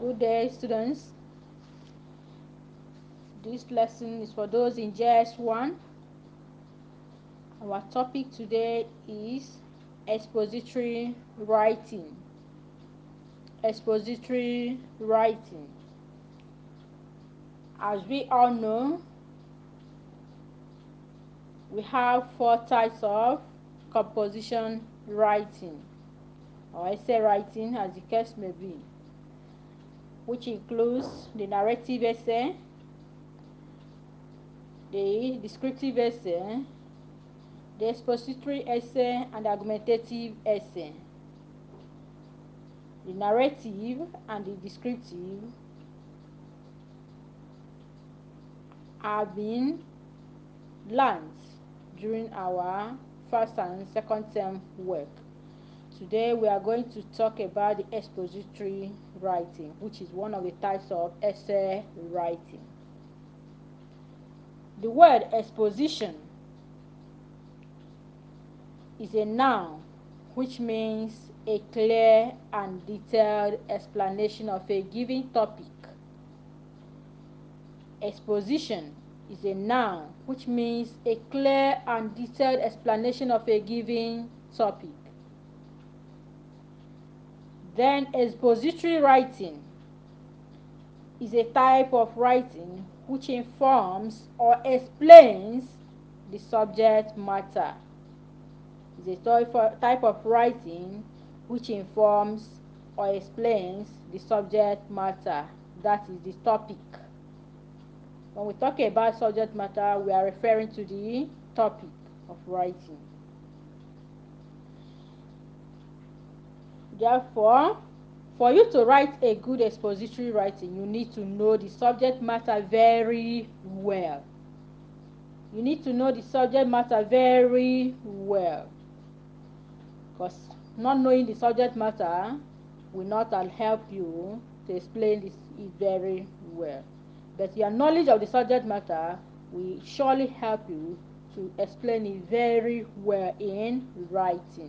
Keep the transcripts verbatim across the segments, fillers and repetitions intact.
Good day, students. This lesson is for those in J S one. Our topic today is expository writing. Expository writing. As we all know, we have four types of composition writing or essay writing, as the case may be, which includes the narrative essay, the descriptive essay, the expository essay, and the argumentative essay. The narrative and the descriptive have been learned during our first and second term work. Today we are going to talk about the expository writing, which is one of the types of essay writing. The word exposition is a noun which means a clear and detailed explanation of a given topic. Exposition is a noun which means a clear and detailed explanation of a given topic. Then expository writing is a type of writing which informs or explains the subject matter. It's a type of writing which informs or explains the subject matter, that is the topic. When we talk about subject matter, we are referring to the topic of writing. Therefore, for you to write a good expository writing, you need to know the subject matter very well. You need to know the subject matter very well. Because not knowing the subject matter will not help you to explain this it very well. But your knowledge of the subject matter will surely help you to explain it very well in writing.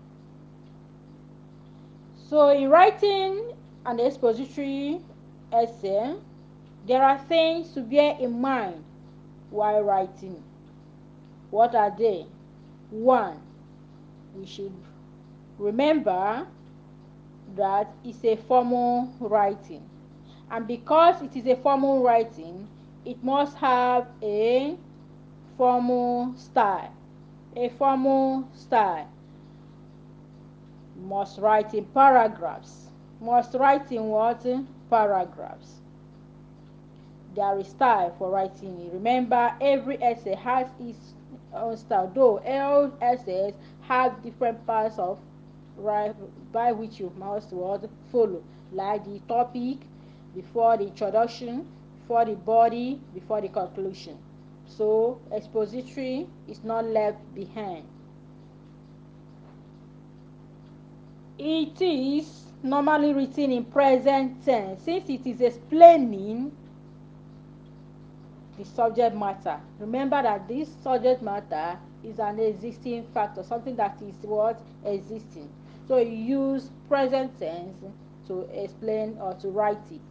So in writing an expository essay, there are things to bear in mind while writing. What are they? One, we should remember that it's a formal writing, and because it is a formal writing, it must have a formal style. A formal style. Must write in paragraphs. Must write in what? Paragraphs. There is style for writing. Remember, every essay has its own style, though all essays have different parts of right by which you must what follow, like the topic before the introduction, before the body, before the conclusion. So expository is not left behind. It is normally written in present tense since it is explaining the subject matter. Remember that this subject matter is an existing factor, something that is what existing. So you use present tense to explain or to write it.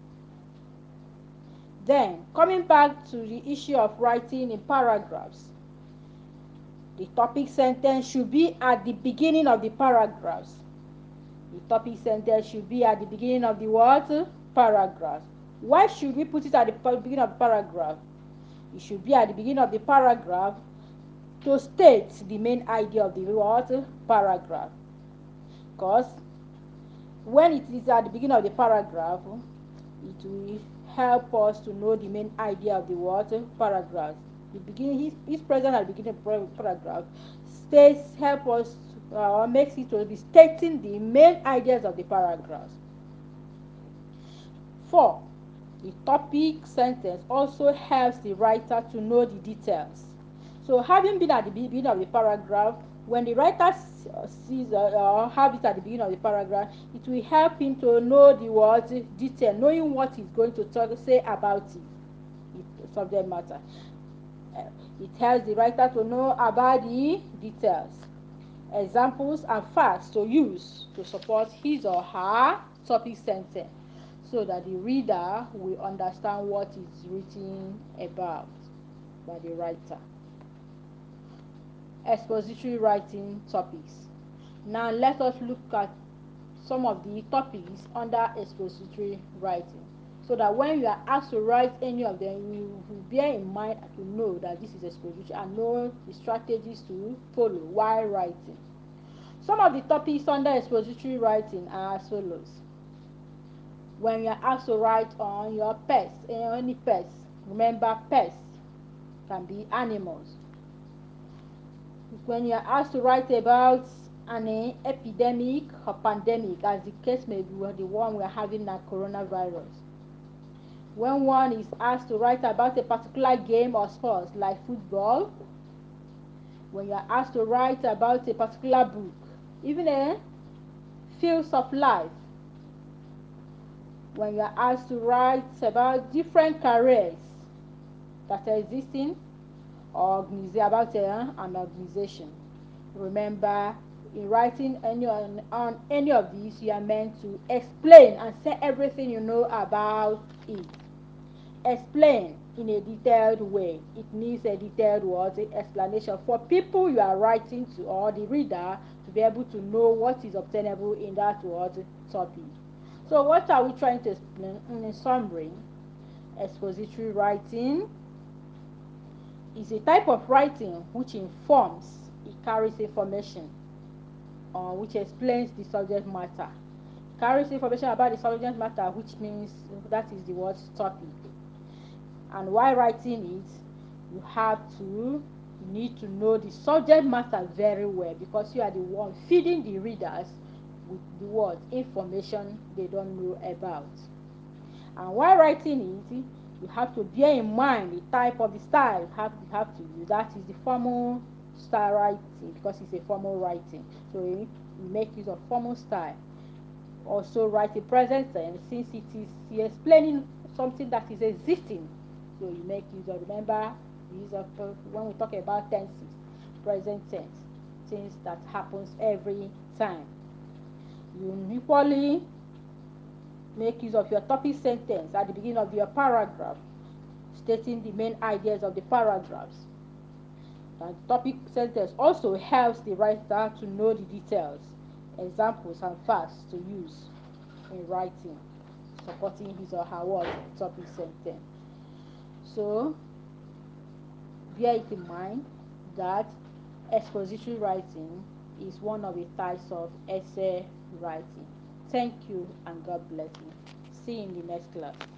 Then, coming back to the issue of writing in paragraphs, the topic sentence should be at the beginning of the paragraphs. The topic sentence should be at the beginning of the what? Paragraph. Why should we put it at the beginning of the paragraph? It should be at the beginning of the paragraph to state the main idea of the what? Paragraph. Because when it is at the beginning of the paragraph, it will help us to know the main idea of the what? Paragraph. The beginning is, is present at the beginning of the paragraph. States help us or uh, makes it to be stating the main ideas of the paragraphs. Four, the topic sentence also helps the writer to know the details. So having been at the beginning of the paragraph, when the writer sees or uh, have it at the beginning of the paragraph, it will help him to know the words detail, knowing what he's going to talk, say about it, the subject matter. Uh, it helps the writer to know about the details, examples and facts to use to support his or her topic sentence. so that the reader will understand what is written about by the writer. Expository writing topics. Now let us look at some of the topics under expository writing, so that when you are asked to write any of them, you will bear in mind to know that this is expository and know the strategies to follow while writing. Some of the topics under expository writing are as follows. When you are asked to write on your pets, any pets, remember pets can be animals. When you are asked to write about an epidemic or pandemic, as the case may be, the one we are having now, coronavirus. When one is asked to write about a particular game or sport like football. When you are asked to write about a particular book, even a fields of life. When you are asked to write about different careers that are existing, or about a, an organization. Remember, in writing any on, on any of these, you are meant to explain and say everything you know about it. Explain in a detailed way. It needs a detailed word explanation for people you are writing to, or the reader, to be able to know what is obtainable in that word topic. So what are we trying to explain? In summary, expository writing is a type of writing which informs, it carries information, or which explains the subject matter. It carries information about the subject matter, which means that is the word topic. And while writing it, you have to, you need to know the subject matter very well, because you are the one feeding the readers with the word information they don't know about. And while writing it, you have to bear in mind the type of the style you have, you have to use. That is the formal style writing, because it's a formal writing. So you, you make use of formal style. Also write in present tense, since it is you're explaining something that is existing. So you make use of, remember, use of when we talk about tenses, present tense, things that happens every time. You equally make use of your topic sentence at the beginning of your paragraph, stating the main ideas of the paragraphs. And topic sentence also helps the writer to know the details, examples, and facts to use in writing, supporting his or her words in topic sentence. So bear it in mind that expository writing is one of the types of essay writing. Thank you and God bless you. See you in the next class.